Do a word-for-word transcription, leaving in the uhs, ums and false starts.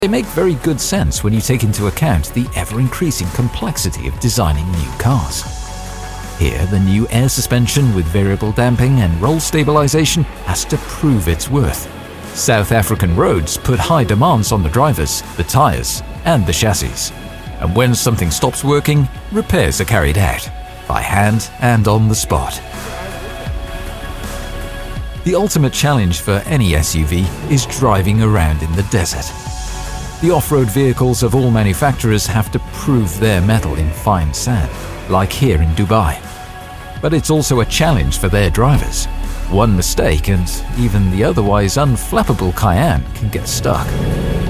They make very good sense when you take into account the ever-increasing complexity of designing new cars. Here, the new air suspension with variable damping and roll stabilization has to prove its worth. South African roads put high demands on the drivers, the tires, and the chassis. And when something stops working, repairs are carried out, by hand and on the spot. The ultimate challenge for any S U V is driving around in the desert. The off-road vehicles of all manufacturers have to prove their mettle in fine sand, like here in Dubai. But it's also a challenge for their drivers. One mistake and even the otherwise unflappable Cayenne can get stuck.